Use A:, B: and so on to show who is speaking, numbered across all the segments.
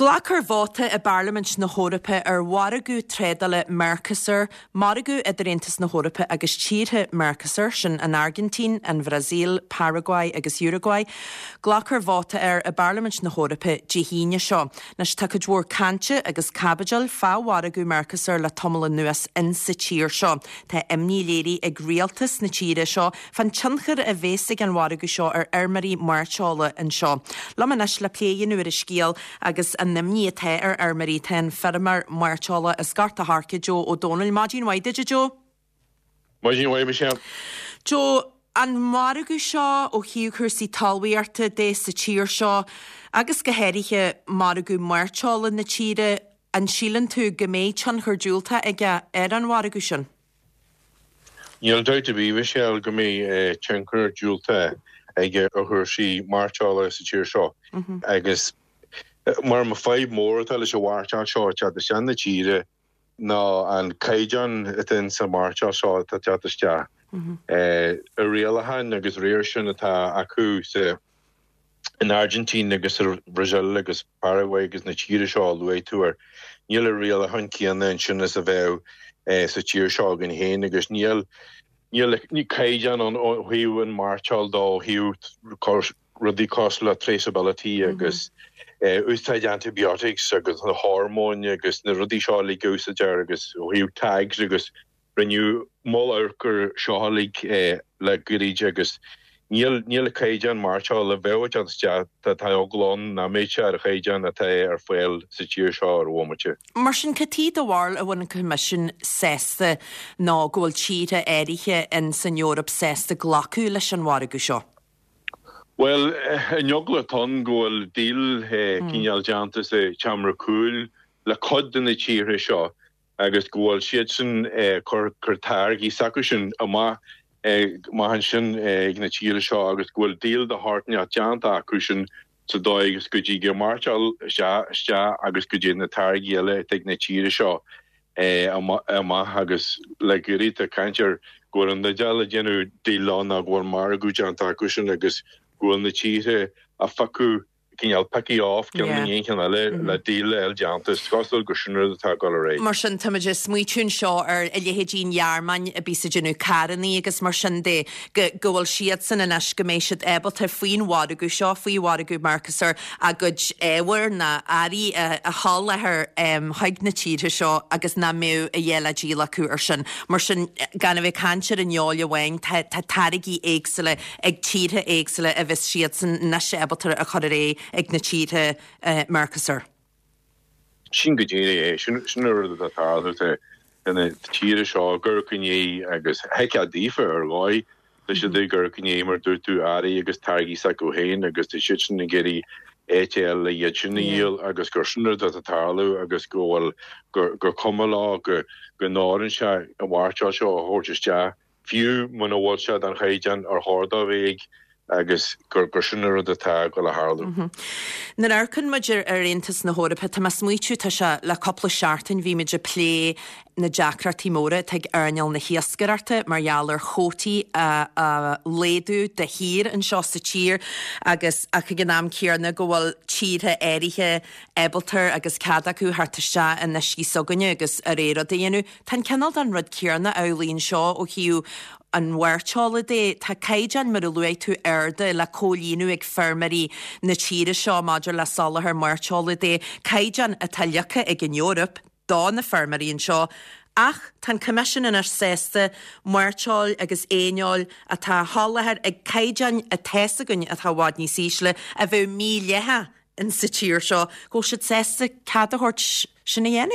A: Glachar bháta a Parliament na Hórappa waragú trédala Mercosur, maragú Adraintas na Hórappa agus tíre Mercosur sin an Argentín, an Brazil, Paraguay agus Uruguay. Glachar bháta a Parliament na Hórappa dihíne seo. Nas takadwór cante agus cabajal fá waragú Mercosur le tomala nuas in sa tír seo. Tá imní léri ag rialtas na tíre seo fan tjanchar a bhésig an waragú seo armarí marchála an seo. Lamanas le pléi nuair a scíal agus an nimní the armarí ten fermar marchála a scarta harca Joe O'Donnell. Mágin waide Joe?
B: Mágin waide Michelle.
A: Joe, an maragú seo ó hiú chursí talhaíarta dé sa tír seo agus go héirithe maragú marchála na tíre an sílan tú go méid chan churdúlta ag an maragú sin.
B: Níl dóid a bhí Michelle go mé chan churdúlta ag chursí marchála sa tír seo. Agus mar ma 5 mór tal is a warcha seo chat de seanna tíre ná an caijan in sa marcha seo tá chat sta. A réalahan agus réir sin atá acu sa in Argentín agus Brazil agus Paraguay agus na tíre seo lué túar. Níl a réalahan cíanna sin is a bheith sa tír seo gan héin agus níl caijan an hiú an marchal dá hiú rudí cosla traceability agus úsáid antibiotics agus na hormón agus na rudí seálaigh úsáidear agus hiú tags agus riniu mólarcur seálaigh le guríide agus níl a caijan marchal le bheith anste tá oglán na méidse ar a caijan a tá ar foiil sa tír seo ar bhomate.
A: Mar sin catí do bháil a bhain commission sésta ná ghfuil tíre éirithe in san Eorop sésta glacú leis an waragú seo.
B: Well, in jogla ton goal deal Kinyal Jantas chamra cool la cod in the tíre seo agus goal sietsen kurtargi sakushin ama mahansin igna tíre seo agus goal deal the heartni at janta kushin so dói agus goji ge marchal sta agus goji na targi ele igna tíre seo ama agus like rita kancher goal an the jala genu deal na goal margu janta kushin agus goal na tíre a facu cinál peci off gan can le díle el jantas costal go sinir atá go ré.
A: Mar sin tamidir smuitiún seo ar a léhédín jaarmain a bísa genú caraní agus mar sin dé gohfuil siad san in escaméisiad ebal tar faoin waragú seo faoi waragú Mercosur a go éhar na airí a hall lethir haig na tíre seo agus na mé a dhéile díla acu ar sin. Mar sin gan bheith cantir in neála bhain tá tarigí éagsile ag tíre éagsile a bheith siad san na sebaltar a chur ré ag na tíre Mercosur.
B: Sin go dé sin a táte in tíre seo gurcinné agus heice dífa ar gáid leis sé gurcinné mar dúirtú airí agus targaí sa go héin agus de sin na géirí ETL le dhéidirníil agus gur sinir a táú agus ggóil gur cumá go nárin se a bhhairteáil seo a thuirteiste fiú man bhil se an chéidean ar háda bhéig agus gur sinir a tá go le háú.
A: Na aircinn maidir ar réantas na Hórappa tá smuitiú tá se le coppla seaartain bhí maidir plé na Jackratí móra teag airneal na hiascararta margheallar chótaí a léadú de hír an seo sa tír agus a chu gnáam céarna go bhfuil tíre éirithe ebaltar agus cad acu hartaiste in na sí soganne agus a réad a dhéanú. Tá cenal an rud céarna eolíonn seo ó hiú an bhairteála dé tá caijan mar a luaid tú airde le cólíonú ag fermarí na tíre seo maidir le salathar marteála dé caijan a tallecha ag an Eorop dá na fermaríonn seo ach tá commission in ar sésta marteáil agus éineáil a tá hálathir ag caijan a tesagann a tá bhád ní sísle a bheith mí lethe in sa tír seo go siad sésta cad a thuirt sinna dhéanú.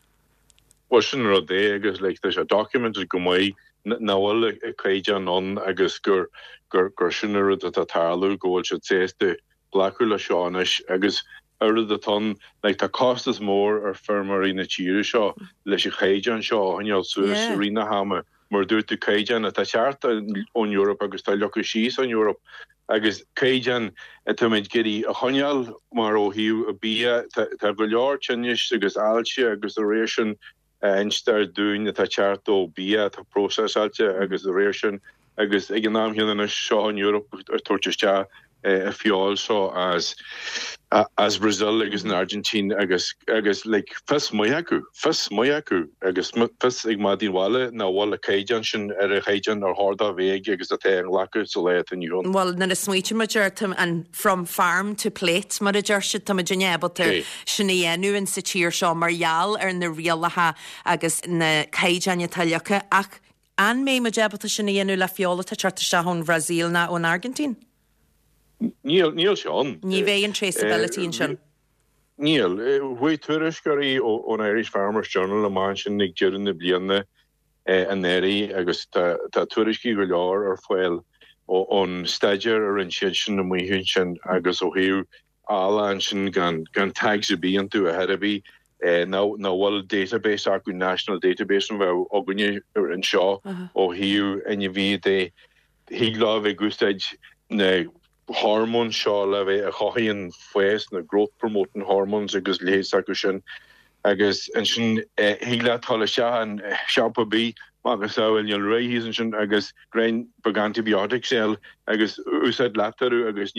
B: Well sin rud é agus le a document go maiid náhfuil a caijan an agus gur sinir a táú gohfuil se sésta glacu le seánis agus ard a ton like tá costas mór ar fermarí na tíre seo leis chéidean seo anneal suas rina hama mar dúirtu caijan a tá seart ón Eorop agus tá lecu síos an Eorop agus caijan a tuid geirí a choneal mar ó hiú a bí tá go leor tinnis agus ailte agus a réisisin einstar dún a tá seart ó bí tá prósesáilte agus a réisisin agus ag an náam hianna seo an Eorop ar tuairteiste a fiáil seo as as Brazil agus in Argentina agus like fis moyaku agus fis ag madin wale na wale caijan sin caijan or horda veg agus a te laku so le in you.
A: Well, na smuitin majertum and from farm to plate mar jershit tam but sinnu in sitir sho marial na rialaha agus na caijan Italiaca ach an me majabata sinnu la fiola ta charta shahon Brazil na on Argentine.
B: Neil Sean.
A: Ní bheith an traceability in sin.
B: Neil, hui tuairisgurí on Irish Farmers Journal a man sin nig jirin na blianna an neri agus ta tuairisgi go leor ar foiil on stagiar ar an siad sin na muhún sin agus o hiú ala an sin gan tags a bí an tú a herabi na wal database acu national database an bheith ogunne ar an seo o hiú en je ví de higla ve gustaid na hormone shaw leve a chohian fues na growth promoting hormones agus leis agus and sin higla tolle sha an sharpa b magus in your raisins agus grain antibiotics cell agus usad lataru agus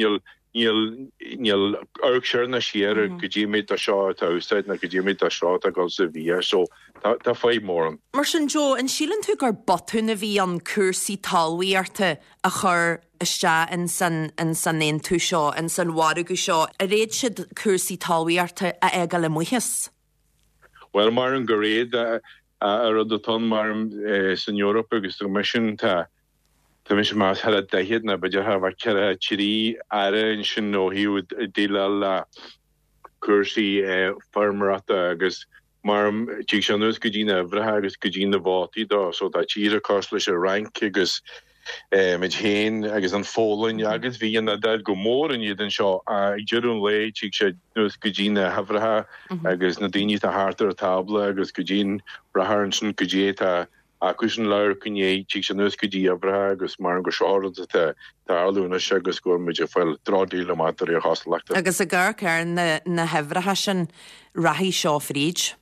B: nil urksher na sheer gejimit a shaw ta usad na gejimit a shaw ta go severe so ta fai more
A: Martin Joe and Sheelan took our botun a vi on cursi talwiarte a chur ista in san nain tú seo in san wadagu seo a réad siad cursi talwiarte a egal muhis.
B: Well mar an goréad a rodaton mar san Europa agus mission ta mission mas had a dehid na but you have a kera chiri ara in sin no he would deal la cursi farmerata agus mar chichanus gudina vraha agus gudina vati da so that chira costlish a rank agus mit heen agus an fólin agus vi an dad go mór in jeden seo a jurun le chick se nus gudina havraha agus na dini ta harter a table agus gudin braharnsen gudjeta acusin leir cunné chick se nus gudi avraha agus mar go short ta aluna agus go mit fel drodíle matar ar haslachta
A: agus a gar na hevraha sin rahi seo fríd.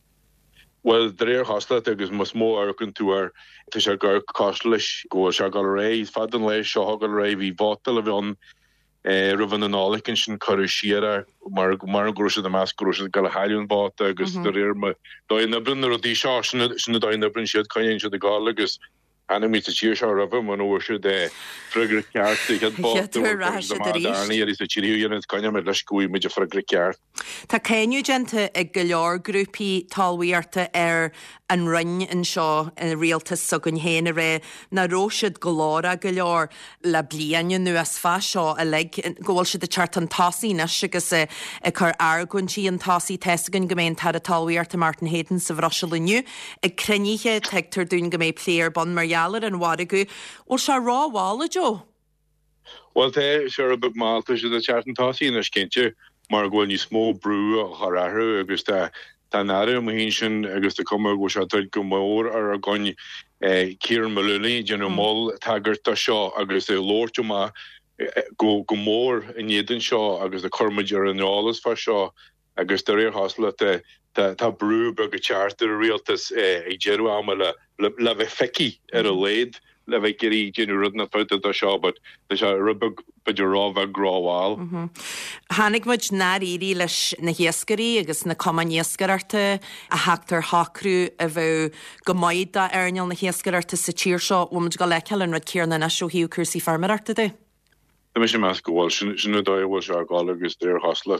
B: Well, the hoslet agus mus more arcun to our to gar costlish go shagal ray fadan le shagal ray vi votal of on ruvan an olikin sin corishira mar grosha the mas grosha gal halion bot agus der ma do na brunner di shaw sin da na brun shit kan the gal agus enemy to cheer show of man over de frigre kart had bot ani is the chiriu and kan me la skui mit frigre kart
A: Tá céinniu gente ag go leor grúpi talwiarte an rinn in seo in rialtas sugan héna ré na róisiid go lára go leor le blianne nu as fa seo a le ggóil si de chart an tasí na sigus a chur argunntí an tasí tegan goméin tar a talwiarte Martin Hayden sa bhrasiliniu ag creniche tetar dún gomé pléir bon marjaler an wadagu ó se ráhála Jo.
B: Well te sure a bug malta si de chart an tasí na skintje mar go ni smó brú a chorathú agus tá nara hin sin agus de cum go se go mór ar a gáin Kieran Maloney gen mol taggart a seo agus é lóirtuma go mór in éan seo agus de cormaidir an nálas fa seo agus de réir hasla tá brú be go charter rialtas ag jeú am le bheith feici ar a léad le bheith geí genú rudna fáta a seo, but le se rubbe beidir rá bheith gráháil.
A: Hannig muid naríí leis na hiascarí agus na comaniascararte a heachtar hacrú a bheith go maid a airneal na hiascararte sa tíir seo bhfuid go leceil an rud céarna na siúhiú cursí farmararta de.
B: Tá mis meas gohil sinna dáhil se gáil agus déir hasla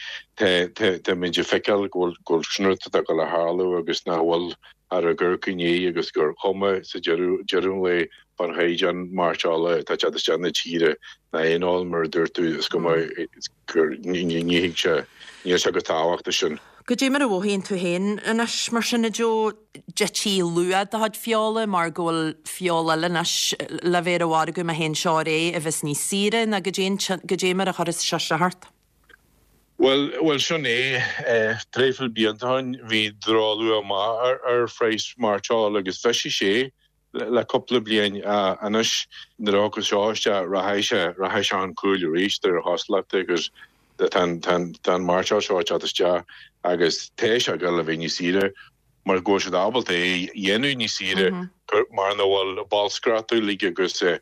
B: te minidir feiceil ggóil snúirta a go le hálaú agus nahfuil ar a gur cunné agus gur chuma sa jeún le fan héidan marseála tá teanna tíre na éáil mar dúirtú is go gur ní se go táhachtta sin.
A: Go dé mar a bhhéonn tú héin inas mar sinna Jo jetí luad a had fiála mar ggóil fiála le bhéir bháda go a hen seo ré a bheits ní sire na go dé mar a choras se hart.
B: Well sin tréfil bíantáin hí dráú ar freis marseála agus feisi sé le coppla blian anas narágus seáiste rahéise an cúil rééis ar haslachta agus tan marseá seáte agus téis a go le bhí ní sire mar go se ábal é dhéennn ní sire mar na bhil ballscratú lí agus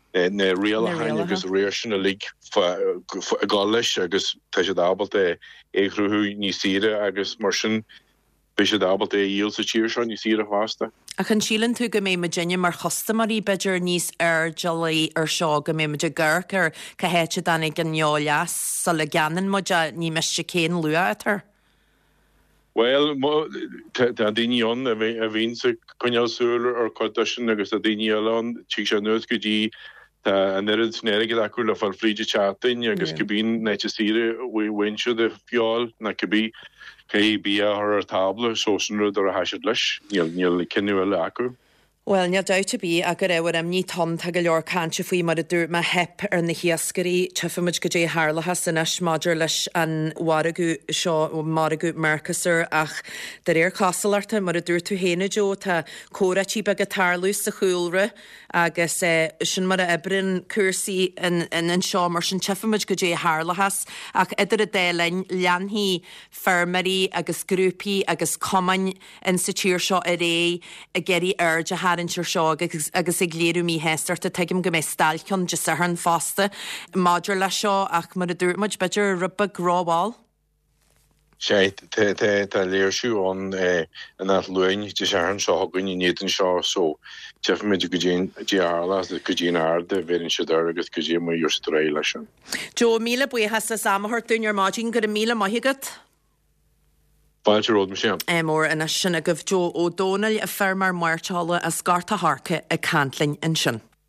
B: na réal hain agus réirsin a lig gáis agus te sé dabal éhrúú ní sire agus mar sin be sé dabal íl sa tíir se ní sire hásta.
A: A chun sílan tú go mé Virginia mar chosta marí beidir níos jalaí seo go mé meidir ggurc ar cahéite danig gneálas sa le ganan mu ní meiste céan lua atar.
B: Well, tá daíon a bhín sa conealsúil ar codasin agus a daíán tí se nuas go dtí an nerid snéige acu le far fríide chatain agus go bín nete sire bhainse de fiáil na go bí bí ar tabla sósanrúd ar a haisiid leis níl cinúil acu.
A: Well, ne douta bí a go raibhar am ní tom tá go leor canse faoi mar a dúr me hep ar na hiascarí tufamuid go dé hálacha san is maidir leis an waragú seo maragú Mercosur ach de réir casalarta mar a dúr tú héna jo tá córatí be go tarlú sa chúlre agus sin mar a ebrin cuasaí in seo mar sin tufamuid go dé hálachas ach idir a délein leanhí fermarí agus grúpií agus comain in sa tíir seo a ré a geirí airde harintir seo agus ag léirú mí héstart a teigim go mé stalcion just ar an fásta maidir le seo ach mar a dúrmuid beidir rubba grábháil.
B: sé tá léirsú an luin de sé an seo gunní néan seo so teaf méidir go déarlas go dtíon airde bhéann se agus go dé mar dúrstré lei sin.
A: Jo míle buchas a samthir dúnar mágin go a míle maithigad?
B: Báilte ród me sin.
A: Mór ina sinna goh Jo ó dónail a fermar Marchála a scarta Harca a Cantlainn in sin.